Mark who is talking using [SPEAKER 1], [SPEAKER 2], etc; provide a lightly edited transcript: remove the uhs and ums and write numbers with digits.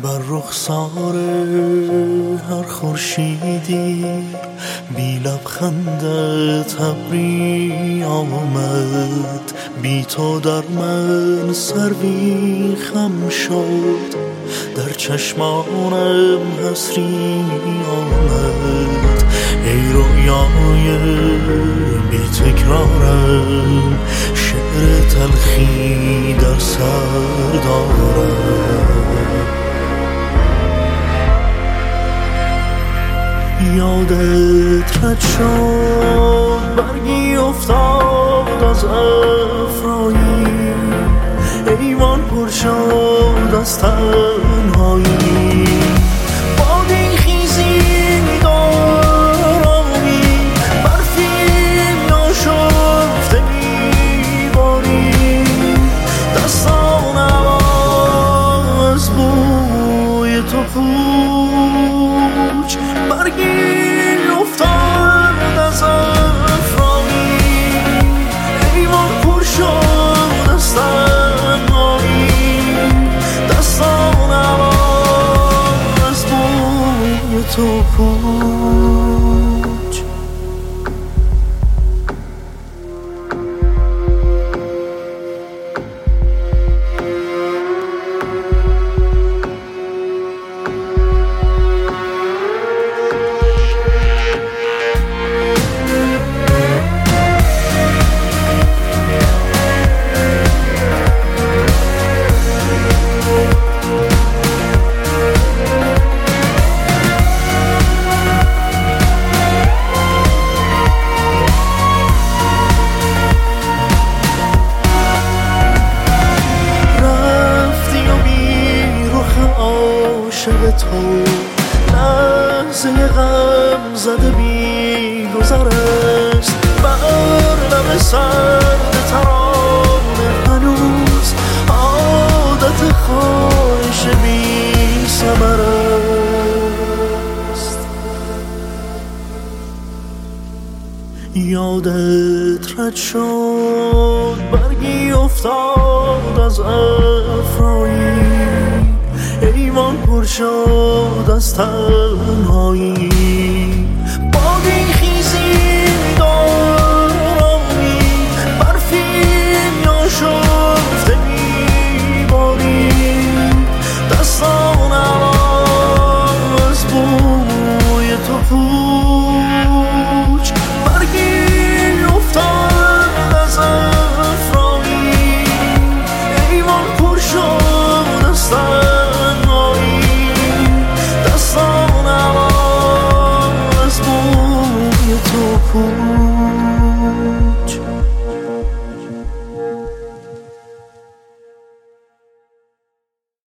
[SPEAKER 1] بر رخسار هر خورشیدی بی لبخندت ابری آمد، بی تو در من سروی خم شد، در چشمانم حسری آمد. ای رویای بی تکرارم، شعر تلخی در سر دارم. یادت رد شد برگی افتاد از افرایی، ایوان پر شد از تنهایی. بادی خیزی دارامی، برفی ناشفته میباری، دستانم از بوی تو پوچ. برگی افتاد از افرایی، ایوان پر شد از تنهایی، دستانم از بوی تو پوچ. عاشق تو لحظه غم زده بی گذر است، بر لب سرد ترانه هنوز عادت خواهش بی ثمر است. یادت رد شد برگی افتاد از افرایی، ایوان پر شد از تنهایی.